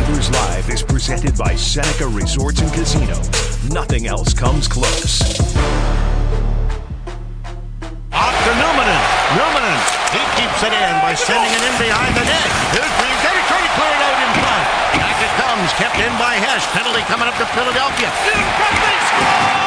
Sabres Live is presented by Seneca Resorts and Casinos. Nothing else comes close. Off to Numminen. Numminen, he keeps it in by sending it in behind the net. Here's Green. Got to try to clear it out in front. Back it comes, kept in by Hess. Penalty coming up to Philadelphia. In front, they score!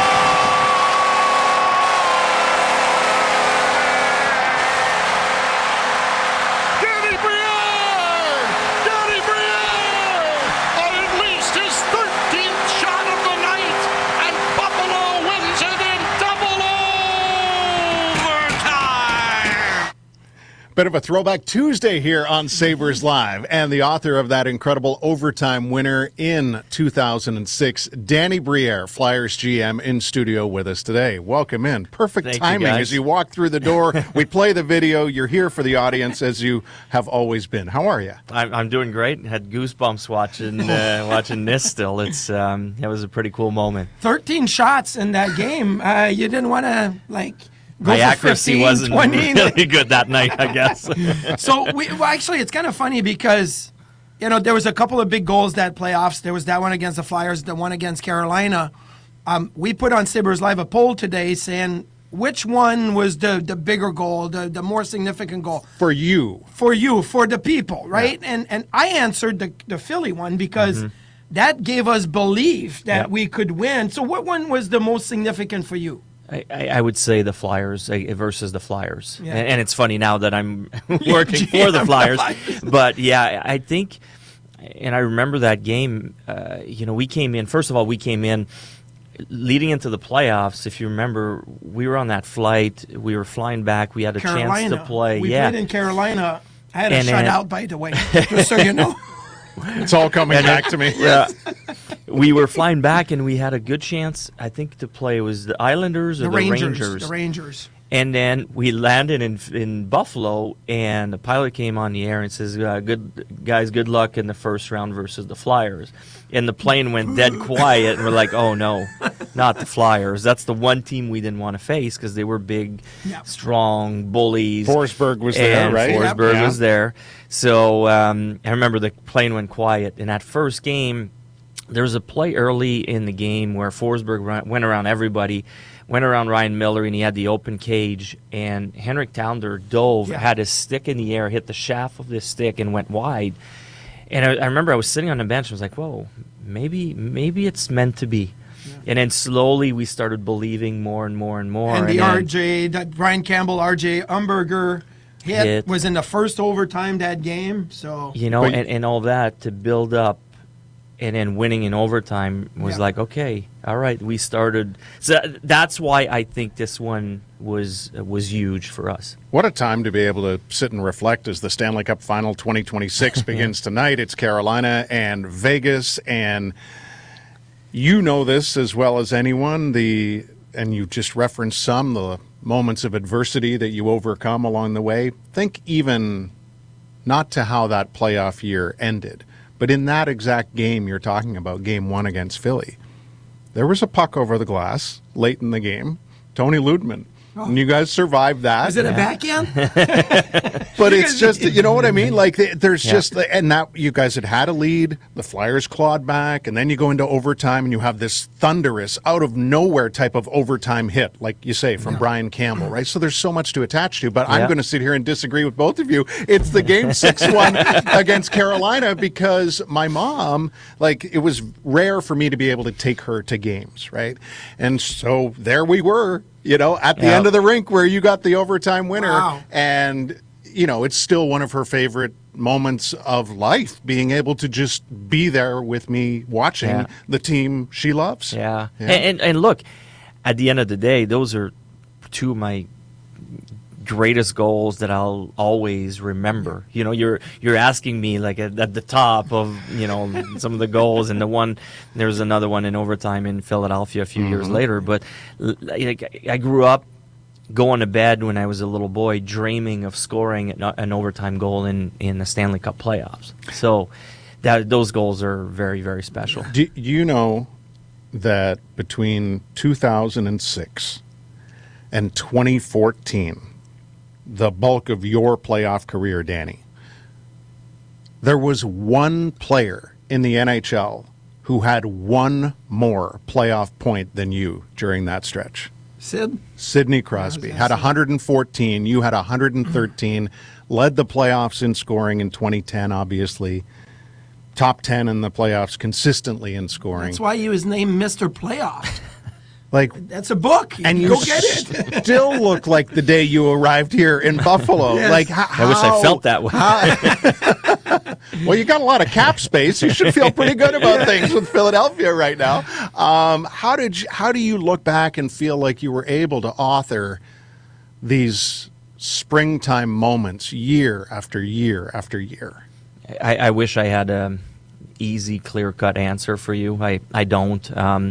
Bit of a throwback Tuesday here on Sabres Live, and the author of that incredible overtime winner in 2006, Danny Briere, Flyers GM, in studio with us today. Welcome in. Perfect timing as you walk through the door. We play the video. You're here for the audience as you have always been. How are you? I'm doing great. Had goosebumps watching this still. It was a pretty cool moment. 13 shots in that game. You didn't want to My accuracy 15, wasn't 20. really good that night, I guess. So, actually, it's kind of funny because, there was a couple of big goals that playoffs. There was that one against the Flyers, the one against Carolina. We put on Sabres Live a poll today saying which one was the bigger goal, the more significant goal. For you. For the people, right? Yeah. And I answered the Philly one because that gave us belief that we could win. So what one was the most significant for you? I would say the Flyers versus the Flyers. Yeah. And it's funny now that I'm working for the Flyers. But, yeah, I think, and I remember that game, we came in, first of all, leading into the playoffs. If you remember, we were on that flight. We were flying back. We had a chance to play. We played in Carolina. I had a shutout, by the way, just so you know. It's all coming back to me. Yeah. We were flying back, and we had a good chance, I think, to play. It was the Islanders or the Rangers. The Rangers. And then we landed in Buffalo, and the pilot came on the air and says, good luck in the first round versus the Flyers. And the plane went dead quiet, and we're like, oh, no, not the Flyers. That's the one team we didn't want to face because they were big, strong bullies. Forsberg was there, right? Forsberg was there. So I remember the plane went quiet. In that first game, there was a play early in the game where Forsberg went around everybody, went around Ryan Miller, and he had the open cage, and Henrik Townder dove, had his stick in the air, hit the shaft of his stick, and went wide. And I remember I was sitting on the bench, and I was like, whoa, maybe it's meant to be. Yeah. And then slowly we started believing more and more and more. And that Brian Campbell, RJ Umberger hit was in the first overtime that game. So and all that to build up. And then winning in overtime was like, okay, all right, we started. So that's why I think this one was huge for us. What a time to be able to sit and reflect as the Stanley Cup Final 2026 begins tonight. It's Carolina and Vegas, and you know this as well as anyone. And you just referenced the moments of adversity that you overcome along the way. Think even not to how that playoff year ended. But in that exact game you're talking about, Game 1 against Philly, there was a puck over the glass late in the game. Tony Ludman. And you guys survived that. Is it a backhand? But it's just, you know what I mean? Like, there's just, and that you guys had a lead, the Flyers clawed back, and then you go into overtime and you have this thunderous, out of nowhere type of overtime hit, like you say, from Brian Campbell, right? So there's so much to attach to, but I'm going to sit here and disagree with both of you. It's the Game 6 one against Carolina because my mom, it was rare for me to be able to take her to games, right? And so there we were. At the end of the rink where you got the overtime winner. Wow. And, it's still one of her favorite moments of life, being able to just be there with me watching the team she loves. Yeah. And look, at the end of the day, those are two of my greatest goals that I'll always remember. You're asking me at the top of some of the goals, and there's another one in overtime in Philadelphia a few years later. But I grew up going to bed when I was a little boy dreaming of scoring an overtime goal in the Stanley Cup playoffs. So those goals are very, very special. Do you know that between 2006 and 2014, the bulk of your playoff career, Danny, there was one player in the NHL who had one more playoff point than you during that stretch? Sid? Sidney Crosby had 114. You had 113. Led the playoffs in scoring in 2010, obviously. Top 10 in the playoffs consistently in scoring. That's why he was named Mr. Playoff. Like, that's a book. And you go get it. Still look like the day you arrived here in Buffalo. Yes. Like, I wish I felt that way. Well, you got a lot of cap space. You should feel pretty good about things with Philadelphia right now. How do you look back and feel like you were able to author these springtime moments year after year after year? I wish I had an easy, clear-cut answer for you. I don't.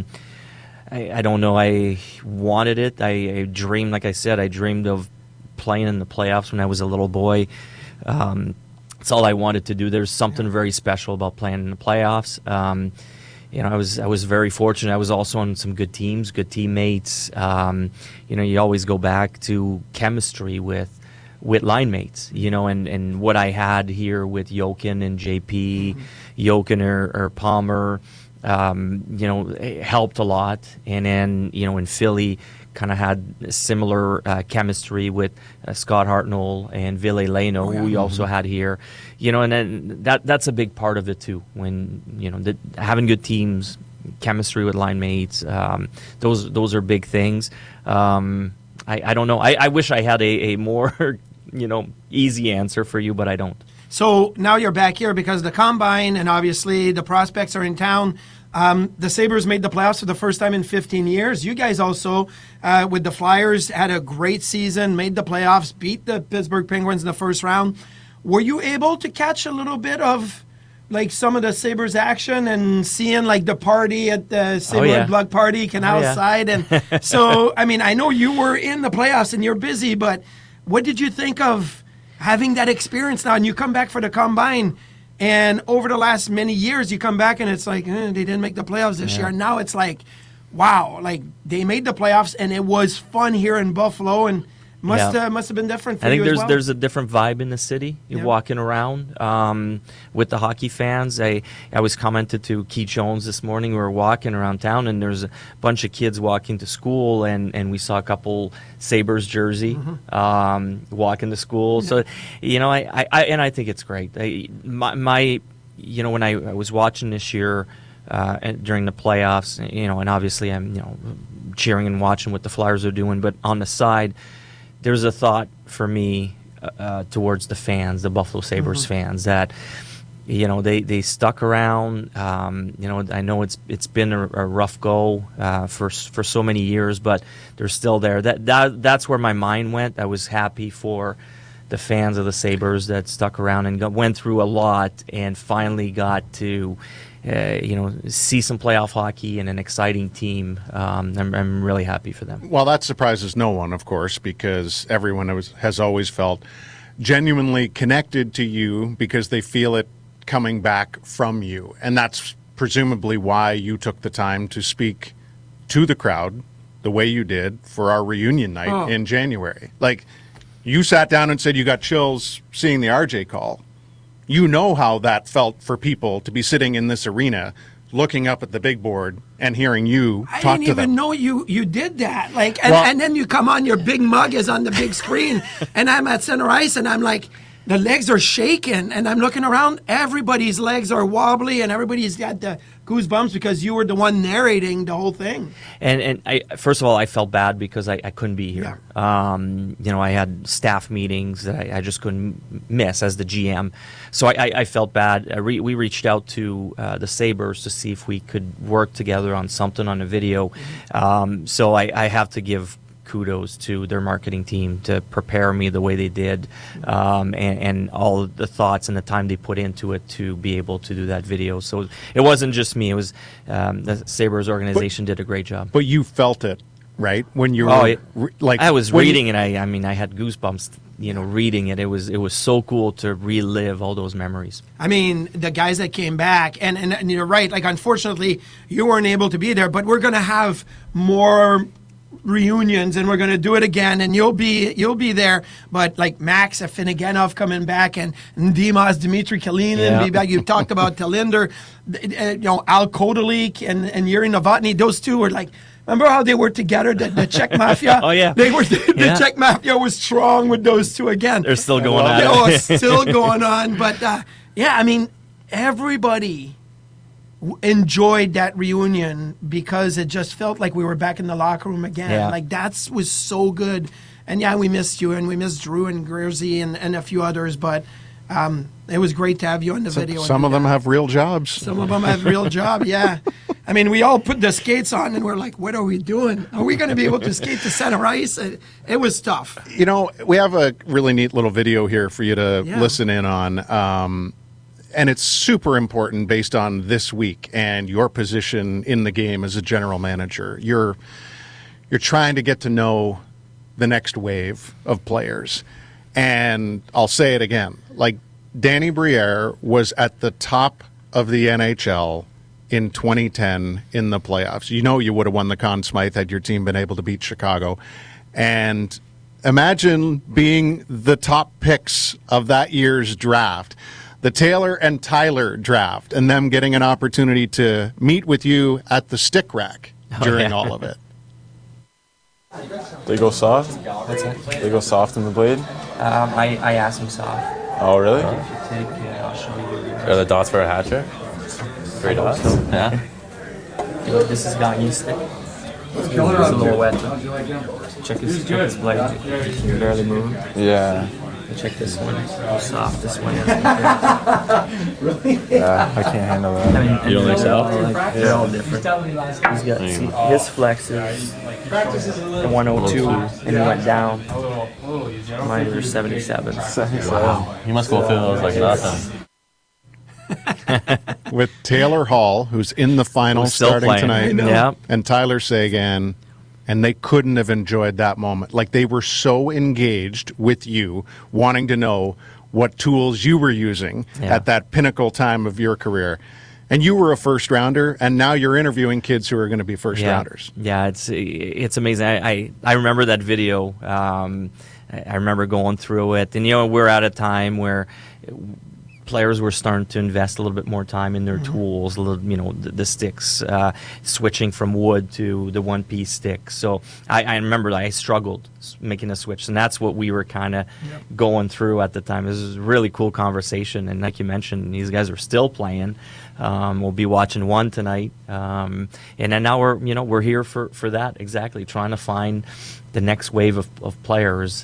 I don't know. I wanted it. I dreamed, like I said, I dreamed of playing in the playoffs when I was a little boy. It's all I wanted to do. There's something very special about playing in the playoffs. I was very fortunate. I was also on some good teams, good teammates. You always go back to chemistry with line mates, and what I had here with Jochen and JP, Jochen or Palmer, it helped a lot. And then, in Philly, kind of had similar chemistry with Scott Hartnell and Ville Leino, who we also had here. And then that's a big part of it too. When, having good teams, chemistry with line mates, those are big things. I don't know. I wish I had a more, easy answer for you, but I don't. So now you're back here because the Combine and obviously the prospects are in town. The Sabres made the playoffs for the first time in 15 years. You guys also, with the Flyers, had a great season, made the playoffs, beat the Pittsburgh Penguins in the first round. Were you able to catch a little bit of like some of the Sabres action and seeing like the party at the Sabre Blood Party, Canal Side? And so, I mean, I know you were in the playoffs and you're busy, but what did you think of having that experience now? And you come back for the Combine, and over the last many years, you come back and it's like, they didn't make the playoffs this year. And now it's like, wow, like they made the playoffs and it was fun here in Buffalo, and must have been different for you as well. I think there's a different vibe in the city. You're walking around with the hockey fans. I was commented to Keith Jones this morning. We were walking around town, and there's a bunch of kids walking to school, and we saw a couple Sabres jersey walking to school. So, I think it's great. When I was watching this year during the playoffs, and obviously I'm cheering and watching what the Flyers are doing, but on the side, there's a thought for me towards the fans, the Buffalo Sabres fans, that they stuck around. I know it's been a rough go for so many years, but they're still there. That's where my mind went. I was happy for the fans of the Sabres that stuck around and went through a lot and finally got to see some playoff hockey and an exciting team. I'm really happy for them. Well, that surprises no one, of course, because everyone has always felt genuinely connected to you because they feel it coming back from you. And that's presumably why you took the time to speak to the crowd the way you did for our reunion night in January. Like, you sat down and said you got chills seeing the RJ call. You know how that felt for people to be sitting in this arena, looking up at the big board and hearing you talk to them. I didn't even know you did that. Like, and then you come on, your big mug is on the big screen, and I'm at center ice, and I'm like, the legs are shaking, and I'm looking around. Everybody's legs are wobbly, and everybody's got the goosebumps because you were the one narrating the whole thing. And I, first of all, I felt bad because I couldn't be here. Yeah. I had staff meetings that I just couldn't miss as the GM. So I felt bad. We reached out to the Sabres to see if we could work together on something on a video. So I have to give kudos to their marketing team to prepare me the way they did, and all of the thoughts and the time they put into it to be able to do that video. So it wasn't just me. It was the Sabres organization did a great job. But you felt it, right? When you were like, I was reading it. I had goosebumps, reading it. It was so cool to relive all those memories. I mean, the guys that came back, and you're right. Like, unfortunately, you weren't able to be there, but we're going to have more reunions, and we're going to do it again, and you'll be there. But like Max Afinogenov coming back, and Dimas Dmitry Kalinin be back. You talked about Talinder, Al Kodelik and Yuri Novotny. Those two were like. Remember how they were together, the Czech Mafia? Oh, yeah. They were, the Czech Mafia was strong with those two again. They're still going on. They were still going on. But, I mean, everybody enjoyed that reunion because it just felt like we were back in the locker room again. Yeah. Like, that was so good. And, we missed you, and we missed Drew and Grizzy and a few others. But it was great to have you on the video. Some of them have real jobs. Some of them have real job, yeah. I mean, we all put the skates on and we're like, what are we doing? Are we going to be able to skate to center ice? It was tough. We have a really neat little video here for you to listen in on. And it's super important based on this week and your position in the game as a general manager. You're trying to get to know the next wave of players. And I'll say it again, like Danny Briere was at the top of the NHL in 2010 in the playoffs. You would have won the Conn Smythe had your team been able to beat Chicago. And imagine being the top picks of that year's draft, the Taylor and Tyler draft, and them getting an opportunity to meet with you at the stick rack during all of it. They go soft? What's that? They go soft in the blade? I asked him soft. Oh, really? If you take, I'll show you. Are the dots for a hat trick? 3 dots? Yeah. This is Gagne stick. It's a little wet. Check his blade. He can barely move. Yeah. Check this one. How soft this one is. Yeah, I can't handle that. I mean, You don't like soft? They're all different. He's got, see, his flex is the 102, and he went down. Mine are 77. Wow. You must go through those like nothing. With Taylor Hall, who's in the final Who's still starting playing. tonight, Yeah. and Tyler Seguin, and they couldn't have enjoyed that moment. Like, they were so engaged with you, wanting to know what tools you were using at that pinnacle time of your career. And you were a first rounder, and now you're interviewing kids who are going to be first rounders. Yeah, it's amazing. I remember that video. I remember going through it, and we're at a time where players were starting to invest a little bit more time in their tools, the sticks, switching from wood to the one-piece stick. So I remember I struggled making a switch, and that's what we were kind of going through at the time. It was a really cool conversation, and like you mentioned, these guys are still playing. We'll be watching one tonight, and then now we're here for that exactly, trying to find the next wave of players.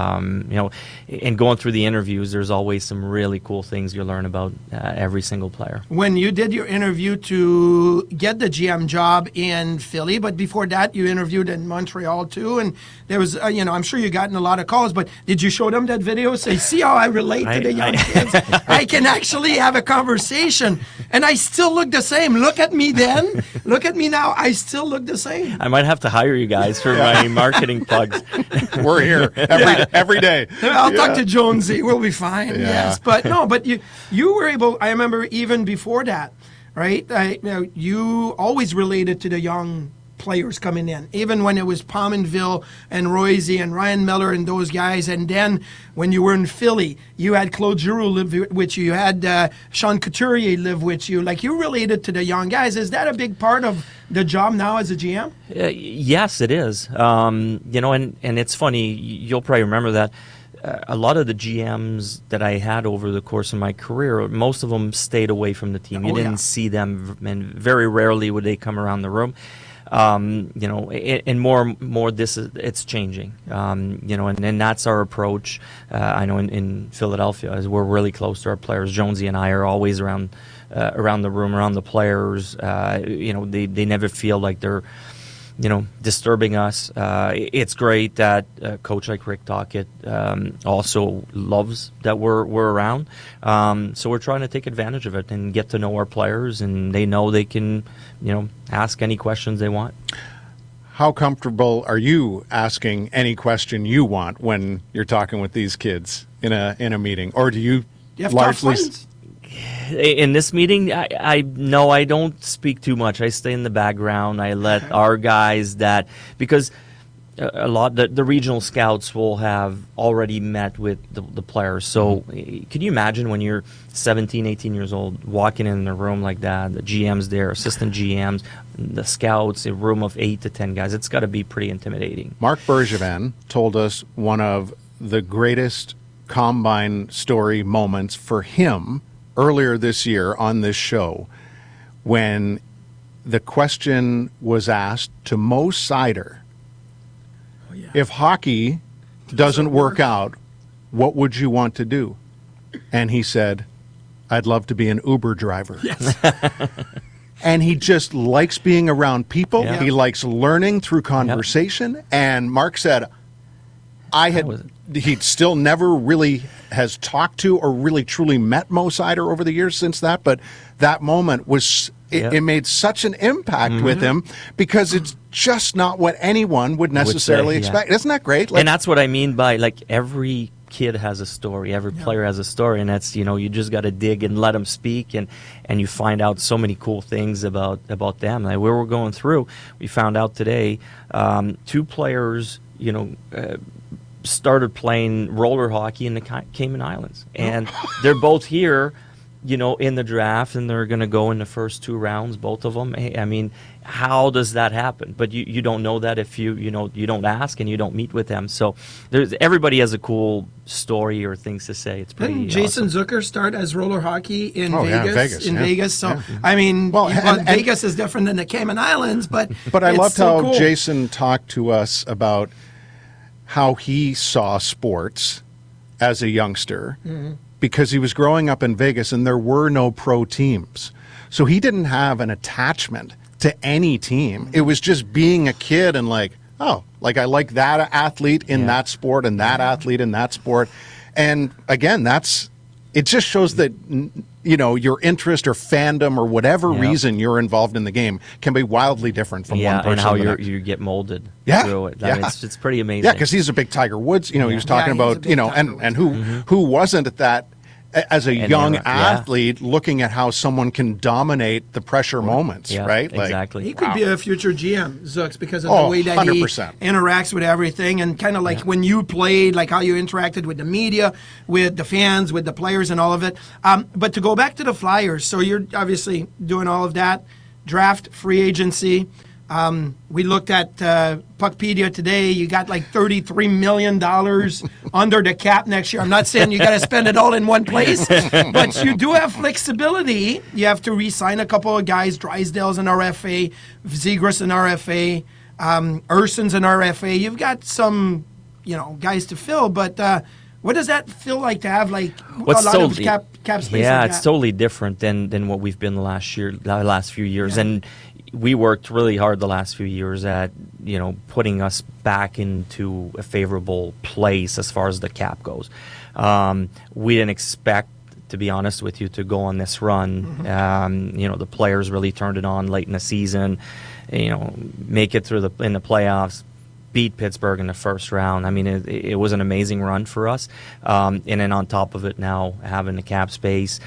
And going through the interviews, there's always some really cool things you learn about every single player. When you did your interview to get the GM job in Philly, but before that you interviewed in Montreal too, and there was, I'm sure you gotten a lot of calls, but did you show them that video? Say, see how I relate to the young kids? I can actually have a conversation, and I still look the same. Look at me then. Look at me now. I still look the same. I might have to hire you guys for my marketing plugs. We're here every day. I'll talk to Jonesy. We'll be fine. Yes, but you were able. I remember even before that, right? You always related to the young players coming in, even when it was Pominville and Royce and Ryan Miller and those guys. And then when you were in Philly, you had Claude Giroux live with you. You had Sean Couturier live with you. Like, you related to the young guys. Is that a big part of the job now as a GM? Yes, it is. And it's funny. You'll probably remember that. A lot of the GMs that I had over the course of my career, most of them stayed away from the team. You didn't see them, and very rarely would they come around the room. And more it's changing. And that's our approach. I know in Philadelphia, as we're really close to our players. Jonesy and I are always around the room, around the players. They never feel like they're disturbing us. It's great that a coach like Rick Tocchet also loves that we're around. So we're trying to take advantage of it and get to know our players, and they know they can, ask any questions they want. How comfortable are you asking any question you want when you're talking with these kids in a meeting, or do you have largely? tough ones? In this meeting, I don't speak too much. I stay in the background. I let our guys because a lot. The regional scouts will have already met with the players. So could you imagine when you're 17, 18 years old, walking in a room like that, the GMs there, assistant GMs, the scouts, a room of 8 to 10 guys? It's got to be pretty intimidating. Mark Bergevin told us one of the greatest combine story moments for him earlier this year on this show, when the question was asked to Mo Sider, if hockey doesn't work out, what would you want to do? And he said, I'd love to be an Uber driver. Yes. And he just likes being around people. Yeah. He likes learning through conversation. And Mark said, he still never really has talked to or really truly met Mo Sider over the years since that. But that moment was, it made such an impact with him, because it's just not what anyone would necessarily expect. Isn't that great? And that's what I mean by, like, every kid has a story, every player has a story, and that's, you just got to dig and let them speak, and you find out so many cool things about them. Like, where we're going through, we found out today, 2 players, started playing roller hockey in the Cayman Islands, and they're both here, in the draft, and they're going to go in the first 2 rounds, both of them. I mean, how does that happen? But you don't know that if you don't ask and you don't meet with them. So everybody has a cool story or things to say. It's pretty Didn't Jason awesome. Zucker start as roller hockey in Vegas? Vegas. So I mean, Vegas is different than the Cayman Islands, but I it's loved so how cool. Jason talked to us about how he saw sports as a youngster, because he was growing up in Vegas and there were no pro teams. So he didn't have an attachment to any team. It was just being a kid and like I like that athlete in that sport and that athlete in that sport. And again, it just shows that, your interest or fandom or whatever reason you're involved in the game can be wildly different from one person and how to the next. you get molded Yeah, through it. I yeah. mean, it's pretty amazing. Yeah, because he's a big Tiger Woods. He was talking he's a about, big Tiger Woods. and who wasn't at that as a young athlete, looking at how someone can dominate the pressure moments, right? Exactly. He could be a future GM, Zooks, because of the way that 100%. he interacts with everything, and kind of like when you played, like how you interacted with the media, with the fans, with the players, and all of it. But to go back to the Flyers, so you're obviously doing all of that, draft, free agency. We looked at Puckpedia today. You got like $33 million under the cap next year. I'm not saying you got to spend it all in one place, but you do have flexibility. You have to re-sign a couple of guys. Drysdale's an RFA, Zegras an RFA, Urson's an RFA. You've got some, guys to fill, but what does that feel like to have like a lot of cap space? Yeah, like it's that? totally different than what we've been the last few years, and we worked really hard the last few years at putting us back into a favorable place as far as the cap goes. We didn't expect, to be honest with you, to go on this run. The players really turned it on late in the season. Make it through in the playoffs. Beat Pittsburgh in the first round. I mean, it was an amazing run for us. And then on top of it, now having the cap space,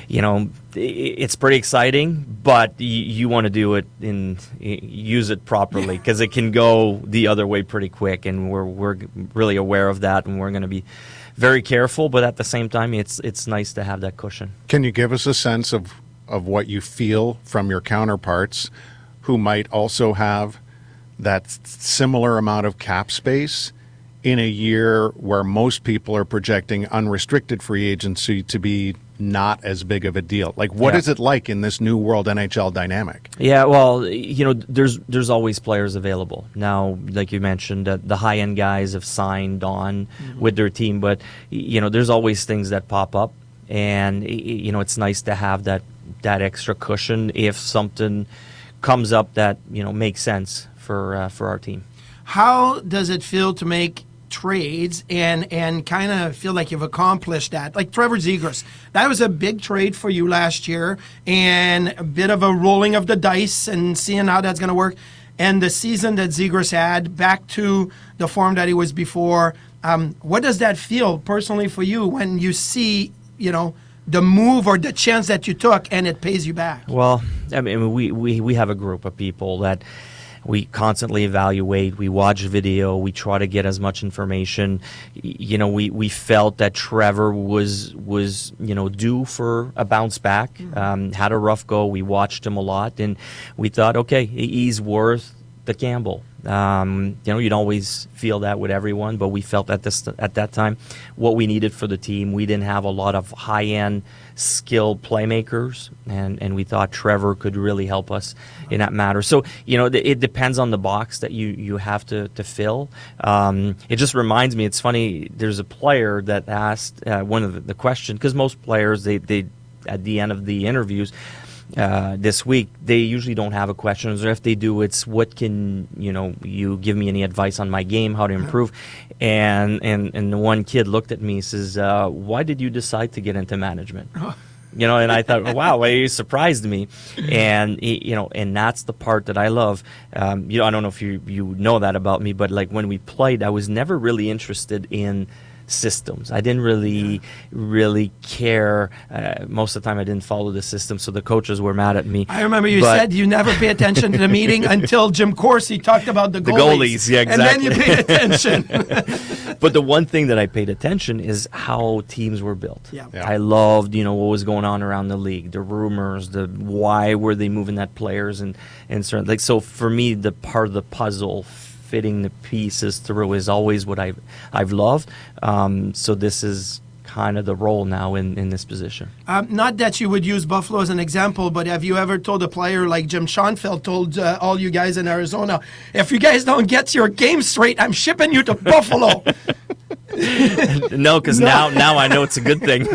it's pretty exciting, but you want to do it use it properly, because it can go the other way pretty quick, and we're really aware of that, and we're going to be very careful. But at the same time, it's nice to have that cushion. Can you give us a sense of what you feel from your counterparts who might also have that similar amount of cap space in a year where most people are projecting unrestricted free agency to be not as big of a deal? Like, what is it like in this new world NHL dynamic? Yeah, well, there's always players available. Now, like you mentioned, the high-end guys have signed on with their team, but, there's always things that pop up, and, it's nice to have that extra cushion if something comes up that, makes sense for our team. How does it feel to make trades and kind of feel like you've accomplished that? Like Trevor Zegras, that was a big trade for you last year, and a bit of a rolling of the dice and seeing how that's going to work. And the season that Zegras had, back to the form that he was before, what does that feel personally for you when you see, the move or the chance that you took and it pays you back? Well, I mean, we have a group of people that We constantly evaluate. We watch video. We try to get as much information. You know, we felt that Trevor was due for a bounce back. Had a rough go. We watched him a lot, and we thought, okay, he's worth the gamble. You know, you'd always feel that with everyone, but we felt at that time what we needed for the team. We didn't have a lot of high-end skilled playmakers, and we thought Trevor could really help us in that matter. So, you know, it depends on the box that you have to fill. It just reminds me, it's funny, there's a player that asked one of the question, because most players, they at the end of the interviews, this week, they usually don't have a question, or if they do, it's what can you give me any advice on my game, how to improve? And the one kid looked at me and says, why did you decide to get into management? You know, and I thought, wow, you surprised me. And and that's the part that I love. I don't know if you know that about me, but like when we played, I was never really interested in systems. I didn't really care. Most of the time I didn't follow the system, so the coaches were mad at me. I remember you said you never pay attention to the meeting until Jim Corsi talked about the goalies. Yeah, exactly. And then you paid attention. But the one thing that I paid attention is how teams were built. Yeah. I loved, what was going on around the league, the rumors, the why were they moving that players, and certain, so for me, the part of the puzzle, fitting the pieces through, is always what I've loved. So this is kind of the role now in this position. Not that you would use Buffalo as an example, but have you ever told a player like Jim Schoenfeld told all you guys in Arizona, if you guys don't get your game straight, I'm shipping you to Buffalo? No, because now I know it's a good thing.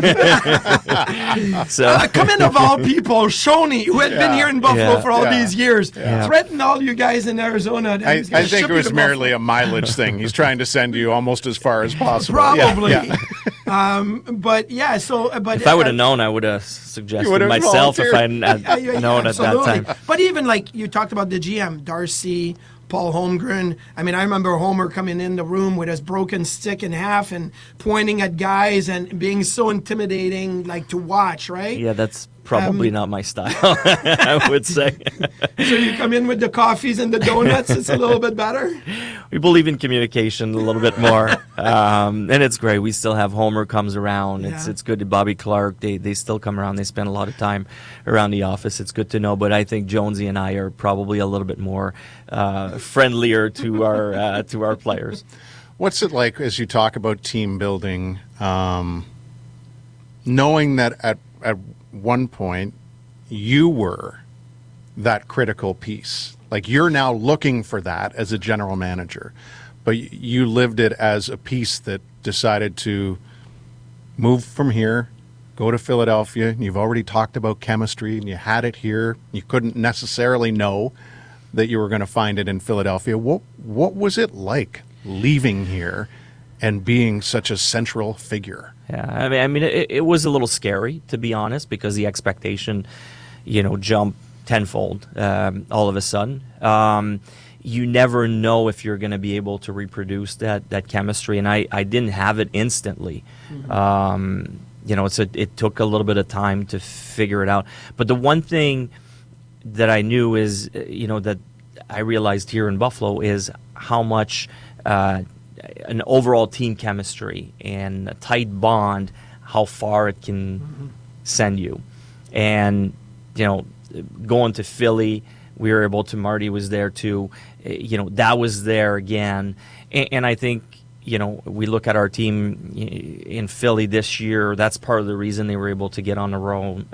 So come in of all people, Shoney, who had been here in Buffalo for all these years, threatened all you guys in Arizona. I think it was merely a mileage thing. He's trying to send you almost as far as possible. Probably. Yeah. But if I would have known, I would have suggested myself if I had known at that time. But even like you talked about the GM, Darcy, Paul Holmgren. I mean, I remember Homer coming in the room with his broken stick in half and pointing at guys and being so intimidating, like to watch, right? Yeah, that's probably not my style, I would say. So you come in with the coffees and the donuts, it's a little bit better? We believe in communication a little bit more, and it's great. We still have Homer comes around. Yeah. It's good. Bobby Clark, they still come around. They spend a lot of time around the office. It's good to know, but I think Jonesy and I are probably a little bit more friendlier to our players. What's it like as you talk about team building, knowing that at one point you were that critical piece? Like, you're now looking for that as a general manager, but you lived it as a piece that decided to move from here, go to Philadelphia. You've already talked about chemistry, and you had it here. You couldn't necessarily know that you were going to find it in Philadelphia. What was it like leaving here and being such a central figure? Yeah, I mean, it was a little scary, to be honest, because the expectation, jumped tenfold all of a sudden. You never know if you're going to be able to reproduce that chemistry, and I didn't have it instantly. Mm-hmm. It took a little bit of time to figure it out. But the one thing that I knew is, that I realized here in Buffalo is how much an overall team chemistry and a tight bond, how far it can send you. And, going to Philly, we were able to, Marty was there too, that was there again. And I think, we look at our team in Philly this year, that's part of the reason they were able to get on a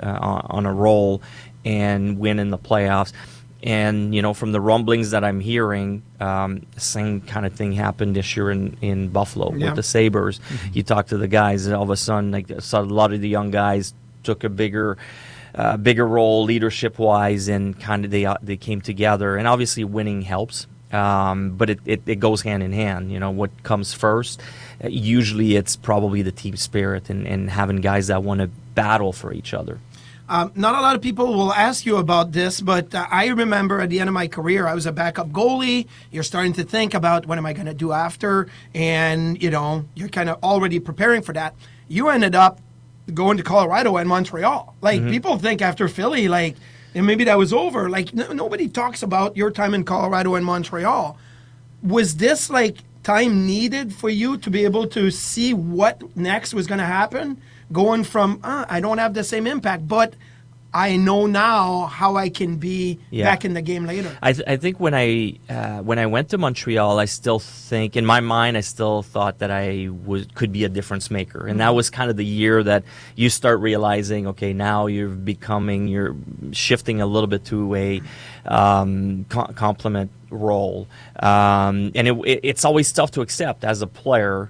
roll and win in the playoffs. And, from the rumblings that I'm hearing, the same kind of thing happened this year in Buffalo with the Sabres. Mm-hmm. You talk to the guys, and all of a sudden, a lot of the young guys took a bigger role leadership-wise, and kind of they came together. And obviously winning helps, but it goes hand in hand. What comes first? Usually it's probably the team spirit and having guys that want to battle for each other. Not a lot of people will ask you about this, but I remember at the end of my career, I was a backup goalie. You're starting to think about what am I going to do after, and you're kind of already preparing for that. You ended up going to Colorado and Montreal. Like, people think after Philly, like, and maybe that was over. Like nobody talks about your time in Colorado and Montreal. Was this like time needed for you to be able to see what next was going to happen? Going from, I don't have the same impact, but I know now how I can be back in the game later. I think when I went to Montreal, I still think, in my mind, I still thought that I could be a difference maker. And that was kind of the year that you start realizing, okay, now you're shifting a little bit to a complement role. And it's always tough to accept as a player,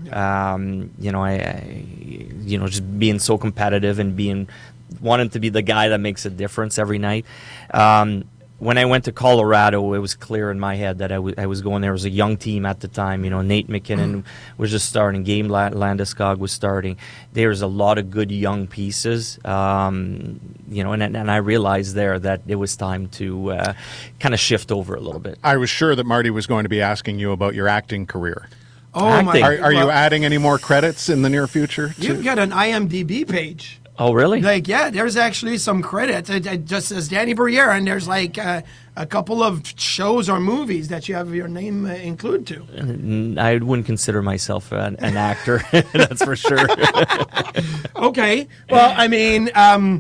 just being so competitive and wanting to be the guy that makes a difference every night. When I went to Colorado, it was clear in my head that I was going there. It was a young team at the time. Nate McKinnon was just starting. Game Landeskog was starting. There's a lot of good young pieces. And I realized there that it was time to kind of shift over a little bit. I was sure that Marty was going to be asking you about your acting career. Oh, Acting. Are you adding any more credits in the near future? You've got an IMDb page. Oh, really? Like, yeah, there's actually some credits. It just says Danny Briere, and there's like a couple of shows or movies that you have your name included to. I wouldn't consider myself an actor, that's for sure. Okay. Well, I mean,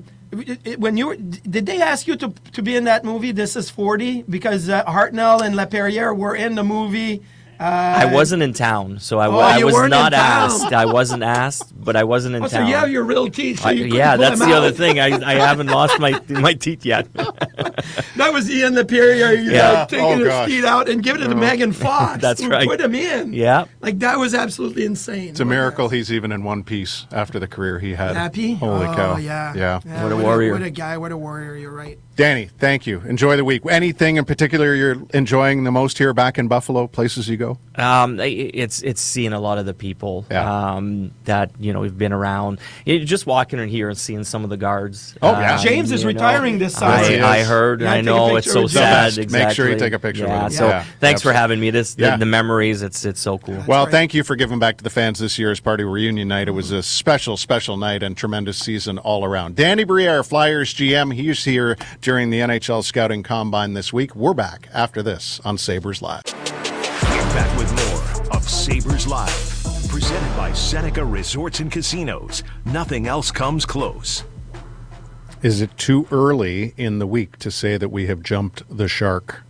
did they ask you to be in that movie, This Is 40? Because Hartnell and LaPerriere were in the movie. I wasn't in town, so I was not asked. I wasn't asked, but I wasn't in town. So you have your real teeth. So that's the other thing. I haven't lost my teeth yet. That was Ian LaPerriere, taking his teeth out and giving it to Megan Fox. That's right. Put him in. Yeah. Like, that was absolutely insane. It's a miracle he's even in one piece after the career he had. Happy? Holy cow. Yeah. What a warrior. What a guy. What a warrior. You're right. Danny, thank you. Enjoy the week. Anything in particular you're enjoying the most here back in Buffalo, places you go? It's seeing a lot of the people that we've been around. Just walking in here and seeing some of the guards. Oh yeah, James is retiring this summer. I heard. I know it's so sad. Exactly. Make sure you take a picture with him. So thanks for having me. The memories. It's so cool. Well, thank you for giving back to the fans this year's Party Reunion Night. It was a special night and tremendous season all around. Danny Briere, Flyers GM. He's here during the NHL Scouting Combine this week. We're back after this on Sabres Live. We're back with more of Sabres Live, presented by Seneca Resorts and Casinos. Nothing else comes close. Is it too early in the week to say that we have jumped the shark?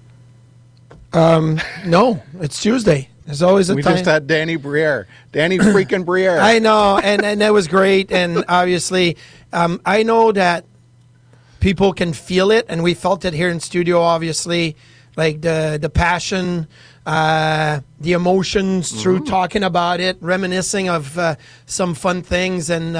No, it's Tuesday. There's always a we time. We just had Danny Briere. Danny freaking Briere. I know, and that was great. And obviously, I know that people can feel it, and we felt it here in studio, obviously, like the passion, the emotions through talking about it, reminiscing of some fun things and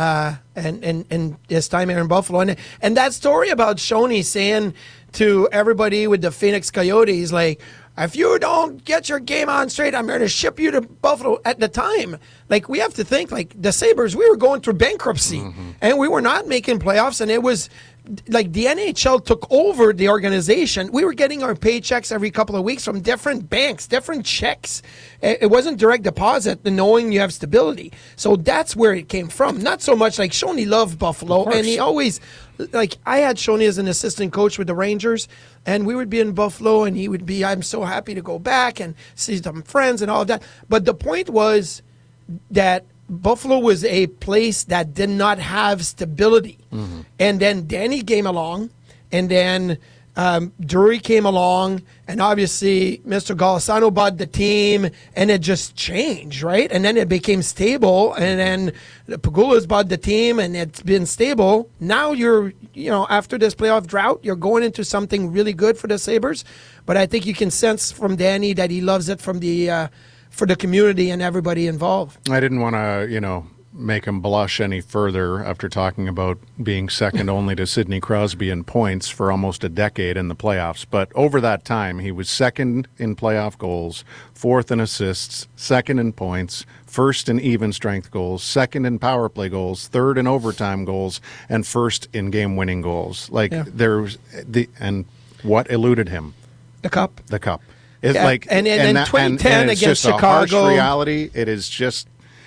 his time here in Buffalo. And that story about Shoney saying to everybody with the Phoenix Coyotes, like, if you don't get your game on straight, I'm going to ship you to Buffalo. At the time, like, we have to think, like, the Sabres, we were going through bankruptcy, and we were not making playoffs, and it was like the NHL took over the organization. We were getting our paychecks every couple of weeks from different banks, different checks. It wasn't direct deposit, knowing you have stability. So that's where it came from. Not so much like Shoney loved Buffalo, and he always, like, I had Shoney as an assistant coach with the Rangers, and we would be in Buffalo, and he would be, I'm so happy to go back and see some friends and all of that. But the point was that Buffalo was a place that did not have stability. And then Danny came along, and then Drury came along, and obviously Mr. Golisano bought the team, and it just changed, right? And then it became stable, and then Pagulas bought the team, and it's been stable. Now you're, after this playoff drought, you're going into something really good for the Sabres. But I think you can sense from Danny that he loves it from the for the community and everybody involved. I didn't want to, make him blush any further after talking about being second only to Sidney Crosby in points for almost a decade in the playoffs. But over that time, he was second in playoff goals, fourth in assists, second in points, first in even strength goals, second in power play goals, third in overtime goals, and first in game-winning goals. There's and what eluded him? The cup. The cup. It's and 2010 and it's against just Chicago. A harsh reality. It is just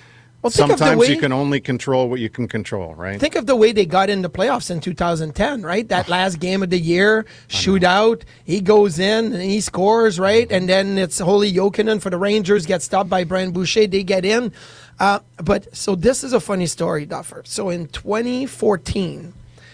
Well, think of the sometimes way- you can only control what you can control, right? Think of the way they got in the playoffs in 2010, right? That last game of the year, shootout. He goes in and he scores, right? And then it's Holy Jokinen for the Rangers, gets stopped by Brian Boucher. They get in. But so this is a funny story, Duffer. So in 2014,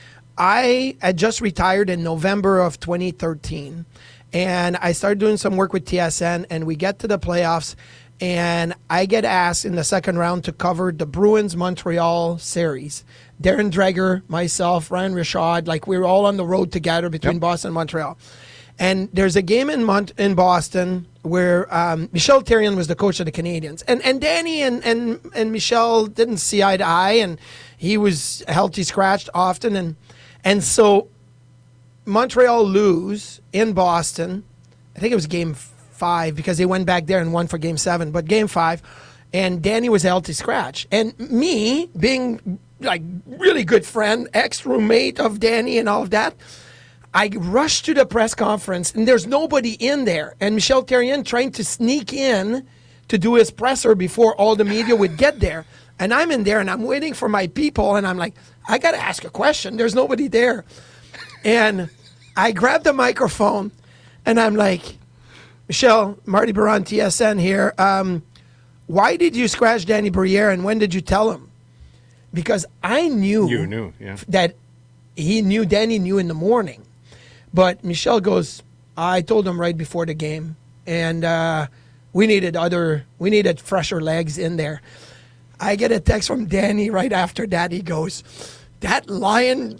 I had just retired in November of 2013. And I started doing some work with TSN, and we get to the playoffs. And I get asked in the second round to cover the Bruins-Montreal series. Darren Dreger, myself, Ryan Richard, like we were all on the road together between Boston and Montreal. And there's a game in Boston where Michel Therrien was the coach of the Canadiens. And Danny and Michel didn't see eye to eye, and he was healthy scratched often. And so Montreal lose in Boston. I think it was game 5 because they went back there and won for game 7, but game 5, and Danny was a healthy scratch. And me, being like really good friend, ex-roommate of Danny and all of that, I rushed to the press conference and there's nobody in there. And Michel Therrien trying to sneak in to do his presser before all the media would get there. And I'm in there and I'm waiting for my people and I'm like, I got to ask a question. There's nobody there. And I grabbed the microphone and I'm like, Michel, Marty Baron, TSN here. Why did you scratch Danny Briere and when did you tell him? Because I knew, You knew, yeah. that Danny knew in the morning. But Michel goes, I told him right before the game, and we needed fresher legs in there. I get a text from Danny right after that. He goes, that lion,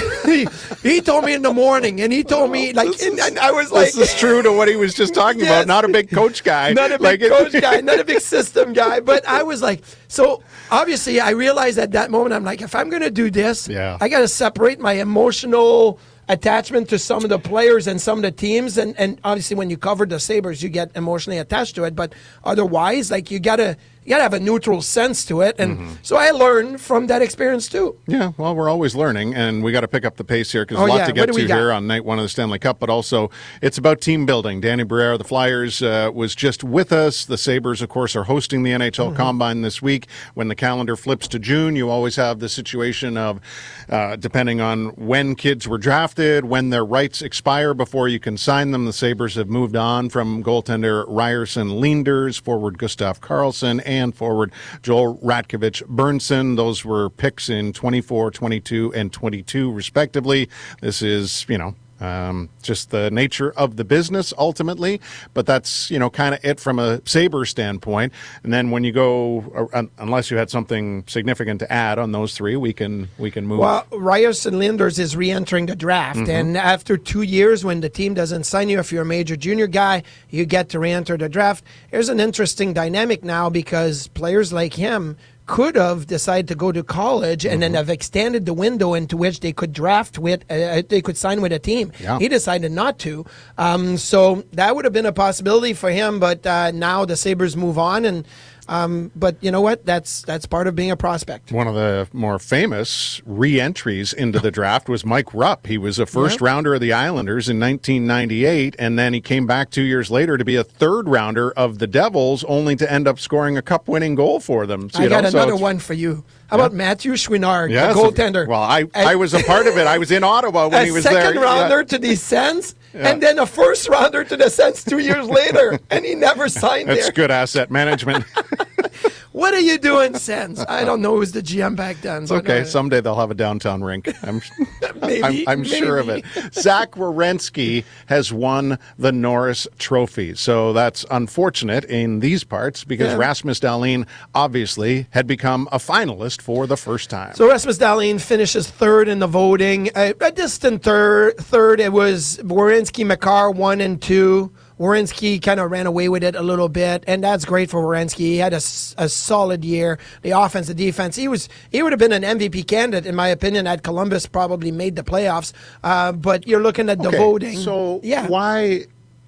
he told me in the morning, and he told me, like, and I was like... This is true to what he was just talking Yes. about. Not a big coach guy. Not a big coach guy, not a big system guy. But I was like, so obviously I realized at that moment, I'm like, if I'm going to do this, Yeah. I got to separate my emotional attachment to some of the players and some of the teams. And obviously when you cover the Sabres, you get emotionally attached to it. But otherwise, like, you got to have a neutral sense to it. And so I learned from that experience too. Yeah, well, we're always learning, and we got to pick up the pace here because Oh, a lot yeah. to What get do we to got? here on night 1 of the Stanley Cup, but also it's about team building. Danny Briere, the Flyers, was just with us. The Sabres, of course, are hosting the NHL Combine this week. When the calendar flips to June, you always have the situation of, depending on when kids were drafted, when their rights expire before you can sign them. The Sabres have moved on from goaltender Ryerson Leenders, forward Gustav Karlsson, and forward Joel Ratkovich Bernson. Those were picks in 24, 22, and 22, respectively. This is, just the nature of the business ultimately, but that's, kind of it from a Sabre standpoint. And then when you go, unless you had something significant to add on those three, we can move. Well, Ryerson Linders is re-entering the draft, and after 2 years, when the team doesn't sign you, if you're a major junior guy, you get to re-enter the draft. Here's an interesting dynamic now because players like him could have decided to go to college and then have extended the window into which they could draft with, they could sign with a team. Yeah. He decided not to. So that would have been a possibility for him, but now the Sabres move on. And but you know what? That's part of being a prospect. One of the more famous re-entries into the draft was Mike Rupp. He was a first-rounder of the Islanders in 1998, and then he came back 2 years later to be a third-rounder of the Devils, only to end up scoring a cup-winning goal for them. So, I got so another it's- one for you. How about Matthew Chouinard, Yes, the goaltender? Well, I was a part of it. I was in Ottawa when a he was there. second rounder to the Sens, and then a first rounder to the Sens 2 years later, and he never signed That's there. good asset management. What are you doing, Sens? I don't know who was the GM back then. It's okay. Someday they'll have a downtown rink. I'm Maybe, sure of it. maybe. Zach Werenski has won the Norris Trophy. So that's unfortunate in these parts because Yeah. Rasmus Dahlin obviously had become a finalist for the first time. So Rasmus Dahlin finishes third in the voting. A distant third. It was Werenski, Makar 1 and 2. Werenski kind of ran away with it a little bit, and that's great for Werenski. He had a solid year. The offense, the defense. He would have been an MVP candidate, in my opinion, had Columbus probably made the playoffs. But you're looking at the voting. So yeah, why?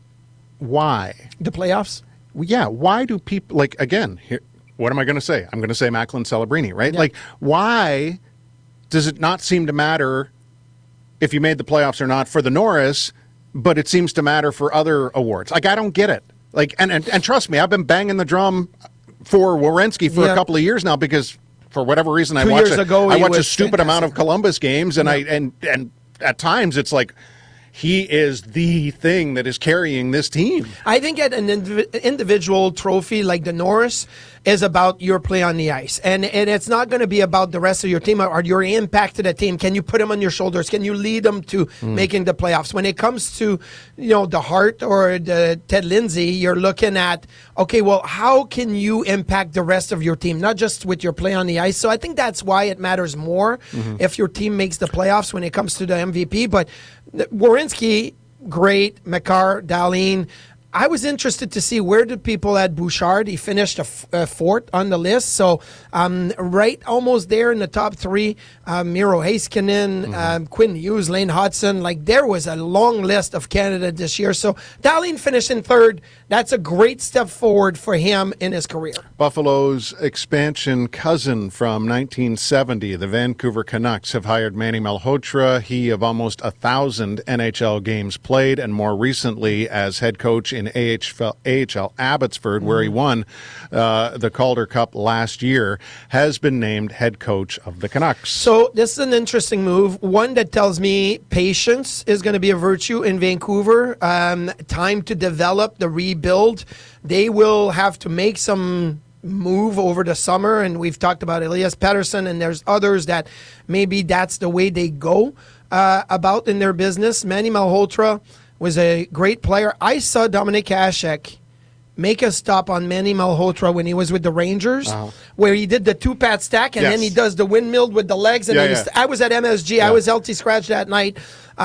the playoffs? Yeah, why do people, like, again, here, what am I going to say? I'm going to say Macklin Celebrini, right? Yeah. Like, why does it not seem to matter if you made the playoffs or not for the Norris, but it seems to matter for other awards? Like, I don't get it. Like, and trust me, I've been banging the drum for Werenski for Yeah. a couple of years now because for whatever reason I 2 watch years ago, I he watch a was stupid amount of fantastic. Columbus games and and at times it's like he is the thing that is carrying this team. I think at an individual trophy like the Norris is about your play on the ice. And it's not going to be about the rest of your team or your impact to the team. Can you put them on your shoulders? Can you lead them to making the playoffs? When it comes to, the Hart or the Ted Lindsay, you're looking at, okay, well, how can you impact the rest of your team? Not just with your play on the ice. So I think that's why it matters more if your team makes the playoffs when it comes to the MVP. But Werenski, great. Makar, Dahlin. I was interested to see where did people at Bouchard. He finished a fourth on the list, so right almost there in the top three. Miro Heiskanen, Quinn Hughes, Lane Hudson. Like there was a long list of candidates this year. So Dahlin finished in third. That's a great step forward for him in his career. Buffalo's expansion cousin from 1970, the Vancouver Canucks, have hired Manny Malhotra. He of almost 1,000 NHL games played, and more recently as head coach in AHL Abbotsford, where he won the Calder Cup last year, has been named head coach of the Canucks. So this is an interesting move. One that tells me patience is going to be a virtue in Vancouver. Time to develop the rebuild. They will have to make some move over the summer, and we've talked about Elias Pettersson, and there's others that maybe that's the way they go about in their business. Manny Malhotra was a great player. I saw Dominic Hasek make a stop on Manny Malhotra when he was with the Rangers, where he did the two-pat stack, and then he does the windmill with the legs. And then I was at MSG. I was LT Scratch that night.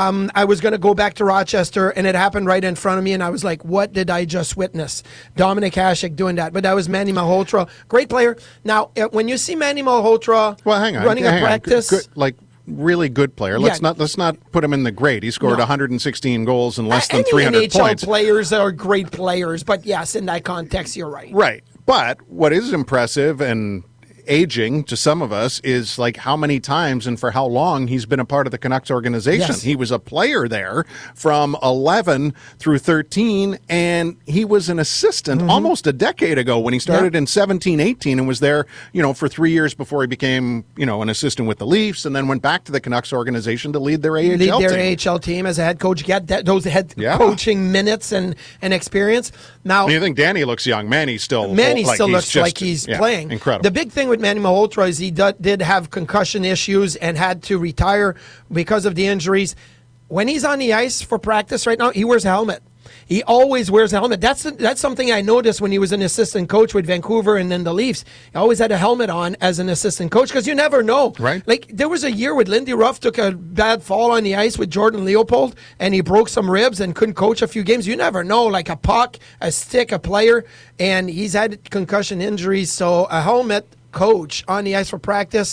I was going to go back to Rochester, and it happened right in front of me, and I was like, what did I just witness? Dominic Hasek doing that. But that was Manny Malhotra. Great player. Now, when you see Manny Malhotra running a practice... Good, really good player. Let's not put him in the grade. He scored 116 goals and less than 300 NHL points. Players are great players, but yes, in that context, you're right. Right. But what is impressive and aging to some of us is like how many times and for how long he's been a part of the Canucks organization. Yes. He was a player there from 11 through 13, and he was an assistant almost a decade ago when he started in 17-18 and was there, for 3 years before he became, an assistant with the Leafs, and then went back to the Canucks organization to lead their AHL team. Lead their AHL team as a head coach, get those head coaching minutes and experience. Now, you think Danny looks young. Manny still looks like he's playing. Incredible. The big thing with Manny Malhotra is he did have concussion issues and had to retire because of the injuries. When he's on the ice for practice right now, he wears a helmet. He always wears a helmet. That's something I noticed when he was an assistant coach with Vancouver and then the Leafs. He always had a helmet on as an assistant coach because you never know. Right. Like there was a year with Lindy Ruff took a bad fall on the ice with Jordan Leopold and he broke some ribs and couldn't coach a few games. You never know, like a puck, a stick, a player, and he's had concussion injuries. So a helmet coach on the ice for practice,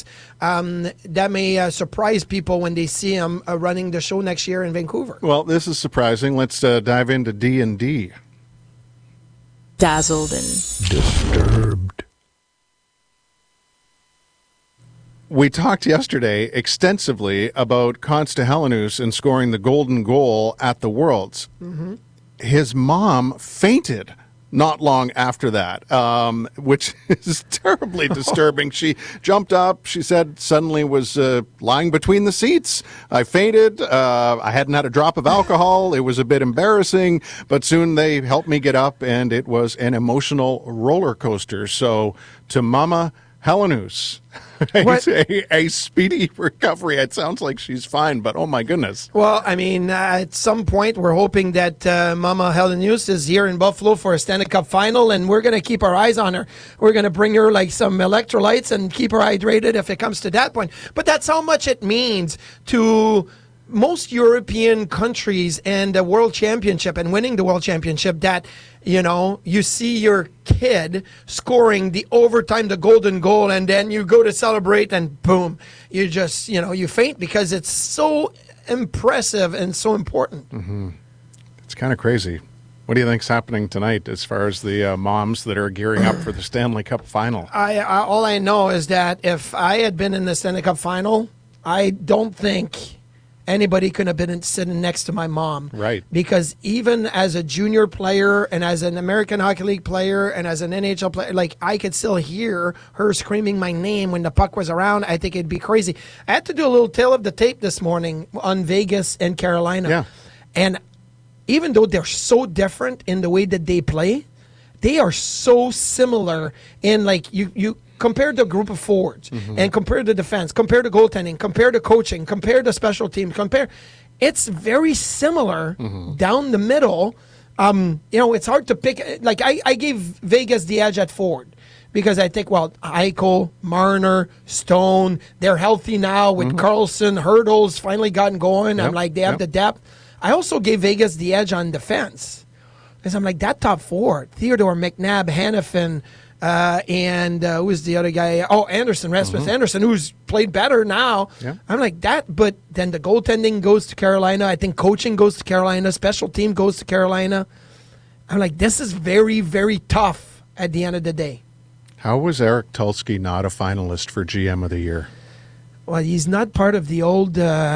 that may surprise people when they see him running the show next year in Vancouver. Well, this is surprising. Let's dive into D&D. Dazzled and disturbed. We talked yesterday extensively about Konsta Helenius and scoring the golden goal at the Worlds. His mom fainted not long after that, which is terribly disturbing. She jumped up. She said suddenly was lying between the seats. I fainted. I hadn't had a drop of alcohol. It was a bit embarrassing, but soon they helped me get up, and it was an emotional roller coaster. So to Mama Helenius, a speedy recovery. It sounds like she's fine, but oh my goodness. Well, I mean, at some point, we're hoping that Mama Helenius is here in Buffalo for a Stanley Cup final, and we're going to keep our eyes on her. We're going to bring her like some electrolytes and keep her hydrated if it comes to that point. But that's how much it means to most European countries and the World Championship and winning the World Championship that, you see your kid scoring the overtime, the golden goal, and then you go to celebrate and boom, you just, you faint because it's so impressive and so important. It's kind of crazy. What do you think's happening tonight as far as the moms that are gearing up for the Stanley Cup final? All I know is that if I had been in the Stanley Cup final, I don't think anybody could have been sitting next to my mom. Right. Because even as a junior player and as an American Hockey League player and as an NHL player, like I could still hear her screaming my name when the puck was around. I think it'd be crazy. I had to do a little tail of the tape this morning on Vegas and Carolina. Yeah. And even though they're so different in the way that they play, they are so similar in like you compare the group of forwards and compare the defense, compare the goaltending, compare the coaching, compare the special teams, it's very similar down the middle. It's hard to pick. Like I gave Vegas the edge at forward because I think, well, Eichel, Marner, Stone, they're healthy now with Carlson, Hurdles finally gotten going. I'm like, they have the depth. I also gave Vegas the edge on defense because I'm like, that top four, Theodore, McNabb, Hannafin, and who was the other guy? Oh, Anderson, Rasmus Anderson, who's played better now. Yeah. I'm like that, but then the goaltending goes to Carolina. I think coaching goes to Carolina. Special team goes to Carolina. I'm like, this is very, very tough at the end of the day. How was Eric Tulsky not a finalist for GM of the Year? Well, he's not part of the old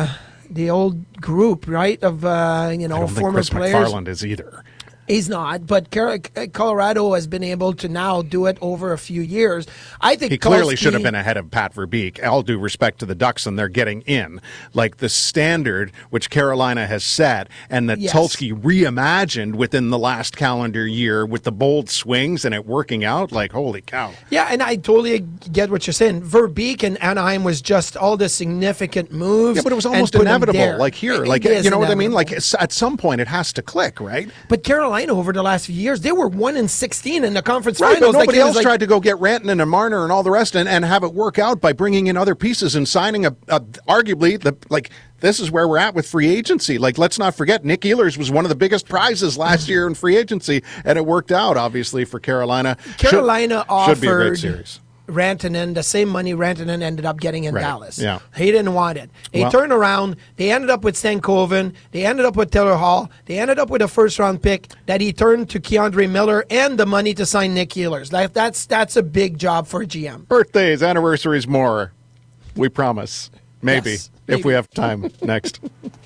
group, right? Of I don't former think Chris players. McFarland is either. He's not, but Colorado has been able to now do it over a few years. I think he clearly should have been ahead of Pat Verbeek. All due respect to the Ducks, and they're getting in. Like the standard which Carolina has set, and that Tulsky reimagined within the last calendar year with the bold swings and it working out. Like holy cow! Yeah, and I totally get what you're saying. Verbeek and Anaheim was just all the significant moves. Yeah, but it was almost inevitable. Like here, like you know what I mean. Like at some point, it has to click, right? But Carolina, over the last few years, they were 1-16 in the conference right, finals. But nobody else tried to go get Rantanen and Marner and all the rest and have it work out by bringing in other pieces and signing arguably this is where we're at with free agency. Like, let's not forget, Nick Ehlers was one of the biggest prizes last year in free agency, and it worked out obviously for Carolina. Carolina should be a great offered series. Rantanen the same money Rantanen ended up getting in Dallas. Yeah. He didn't want it. They turned around. They ended up with Stankoven. They ended up with Taylor Hall. They ended up with a first-round pick that he turned to Keandre Miller and the money to sign Nick Ehlers. That's a big job for a GM. Birthdays, anniversaries, more. We promise. Maybe, if we have time. Next.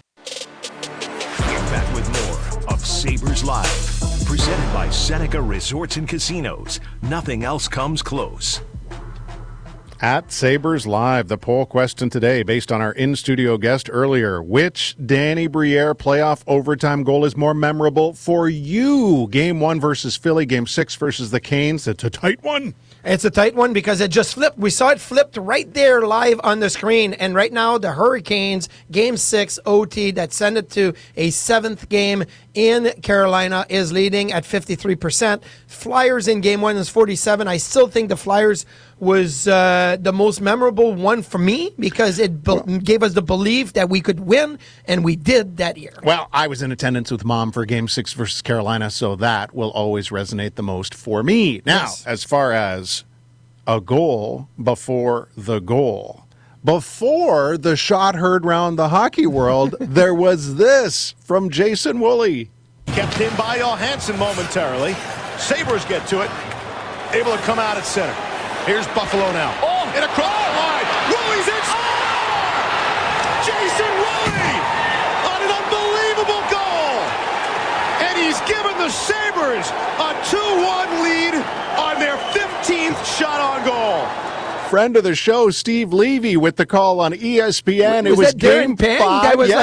Back with more of Sabres Live. Presented by Seneca Resorts and Casinos. Nothing else comes close. At Sabres Live, the poll question today, based on our in-studio guest earlier, which Danny Briere playoff overtime goal is more memorable for you? Game 1 versus Philly, Game 6 versus the Canes. It's a tight one. It's a tight one because it just flipped. We saw it flipped right there live on the screen. And right now, the Hurricanes, Game 6 OT that sent it to a 7th game in Carolina is leading at 53%. Flyers in Game 1 is 47. I still think the Flyers was the most memorable one for me because it gave us the belief that we could win, and we did that year. Well, I was in attendance with Mom for Game 6 versus Carolina, so that will always resonate the most for me. Now, as far as a goal before the goal, before the shot heard round the hockey world, there was this from Jason Woolley. Kept in by Johansson momentarily. Sabres get to it. Able to come out at center. Here's Buffalo now. And across the line. Woolley's in. Jason Woolley on an unbelievable goal. And he's given the Sabres a 2-1 lead on their 15th shot on goal. Friend of the show, Steve Levy, with the call on ESPN. Was that Game 5. That was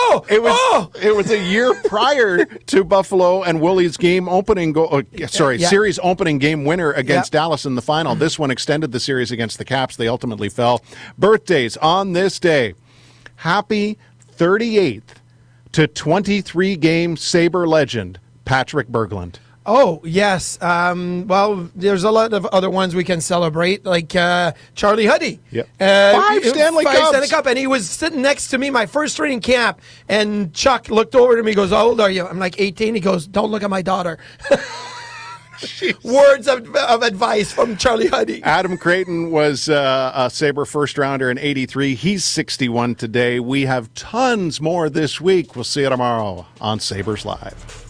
It was a year prior to Buffalo and Wooley's game opening series opening game winner against Dallas in the final. This one extended the series against the Caps. They ultimately fell. Birthdays on this day. Happy 38th to 23 game Sabre legend, Patrick Berglund. Oh, yes. Well, there's a lot of other ones we can celebrate, like Charlie Huddy. Yep. 5 Stanley Cup. And he was sitting next to me my first training camp, and Chuck looked over to me and goes, how old are you? I'm like 18. He goes, don't look at my daughter. Words of advice from Charlie Huddy. Adam Creighton was a Sabre first-rounder in 83. He's 61 today. We have tons more this week. We'll see you tomorrow on Sabres Live.